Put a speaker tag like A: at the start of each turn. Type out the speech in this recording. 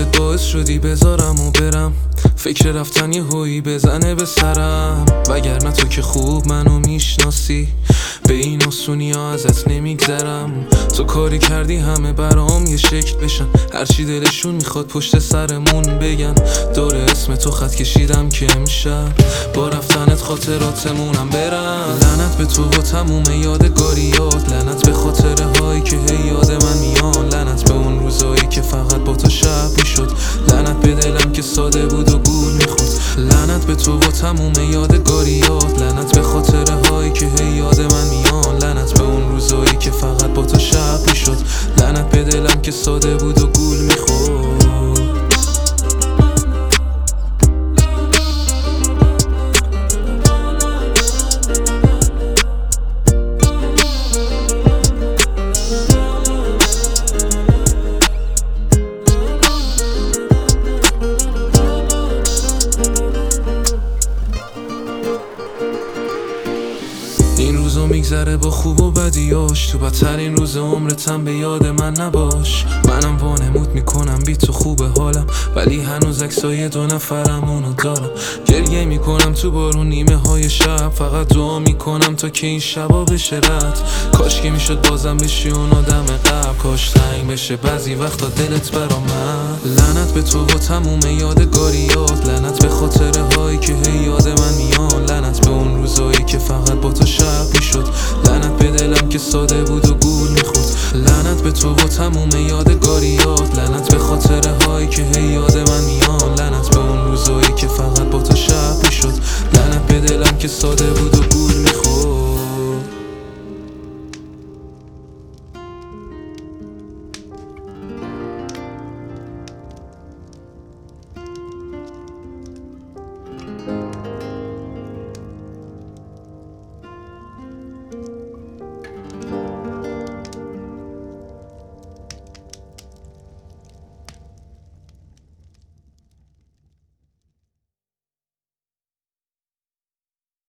A: رفتنت باعث شدی بذارم و برم، فکر رفتن یه هویی بزنه به سرم. وگرنه تو که خوب منو میشناسی، به این آسونی ها ازت نمیگذرم. تو کاری کردی همه برام یه شکل بشن، هرچی دلشون میخواد پشت سرمون بگن. دور اسم تو خط کشیدم که امشب با رفتنت خاطراتمونم برم. لعنت به تو و تموم یادگاریات، لعنت به خاطره هایی که هی یاد من میان، لعنت به اون روزایی که فقط با تو شب میشد، لعنت به دلم که ساده بود و گول میخورد. لعنت به تو و تموم یادگاریات، لعنت به خاطره هایی که هی یاد من میان، لعنت به اون روزایی که فقط با تو شب میشد، لعنت به دلم که ساده بود و گول میخورد. این روزو میگذره با خوب و بدیاش، تو بدترین روز عمرتم به یاد من نباش. منم وانمود میکنم بی تو خوبه حالم، ولی هنوز عکسای دو نفرمونو دارم. گریه میکنم تو بارون نیمه های شب، فقط دعا میکنم تا که این شبا بشه رد. کاش که میشد بازم بشی اون آدم قبل، کاش تنگ بشه بعضی وقتا دلت برا من. لعنت به تو و تموم یادگاریات، لعنت به خاطره هایی که هی یاد من میان، لعنت به اون روزایی که فقط با تو شب میشد، لعنت به دلم که ساده بود و گول میخورد. لعنت به تو و تموم یادگاریات، لعنت به خاطره هایی که هی یاد من میان، لعنت به اون روزایی که فقط با تو شب میشد، لعنت به دلم که ساده بود